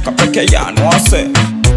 kapeke yanwase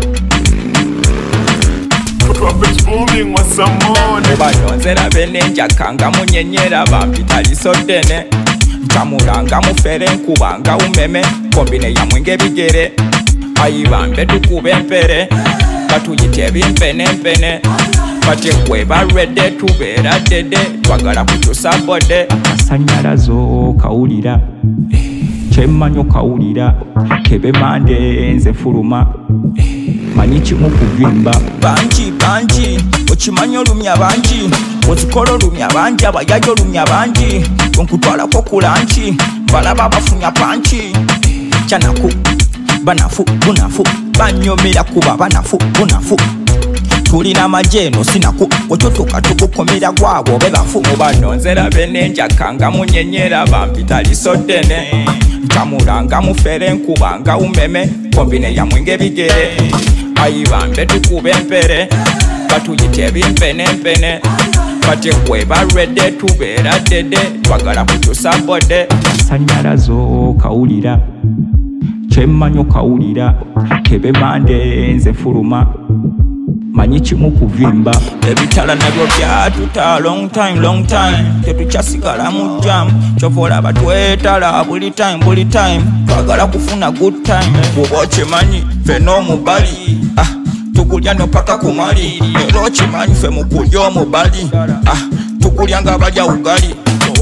mubanonzera benenjakanga munyenyera bampita lisodene ntamulanga mufere nkubanga umeme kombine ya mwenge bigere ayibambe tukube empere batuyite ebimpenempene bate kwe barwedde tubeera dede twagala kukyusa bode akasanyalazo kawulira kyemmanyo kawulira kebe mande nze fuluma manyi kimu kuvimba bangi okimanyi olumya bangi ozikola olumya bangi abayaji olumya bangi onkutwalako kulanki balaba bafunya panki kyanaku banafu bunafu banyomera kuba banafu bunafu tulina majeno sinaku ototoka tukukomera gwabo bebafu mubanonzera benenjakanga munyenyera bampita lisodene ntamulanga mufere nkubanga umeme kombine ya mwenge bigere ayibambe tukube empere batuyite ebimpenempene bate kwe barwedde tubeera dede twagala kukyusa bode akasanyalazo kawulira kyemmanyo kawulira kebe mande nze fuluma manyi kimu kuvimba ebitala nabyo byatuta long time tetukyasigala mu jam kyovola batwetala buli time twagala kufuna good time bwoba okimanyi fe n'omubali tukulya nopaka kumali era okimanyi fe mukulya omubali tukulya nga balya ugali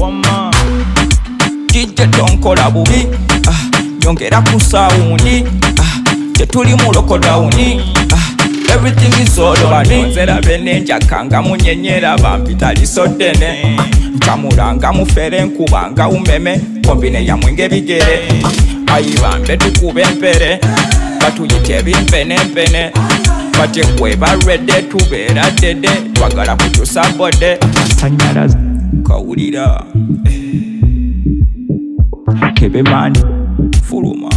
kijje tonkola bubi yongera ku sawundi tetuli mu lokodawuni everything is all over me nzera benenjakanga munyenyera bampita lisodene ntamulanga mufere nkubanga umeme kombine ya mwenge bigere ayibambe tukube empere batuyite ebimpenempene bate kwe barwedde tubeera dede twagala kukyusa bode akasanyalazo kawulira kebe mani fuluma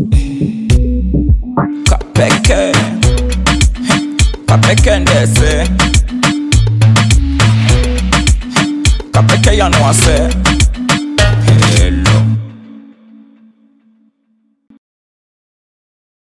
kapeke ndese kapeke yanwase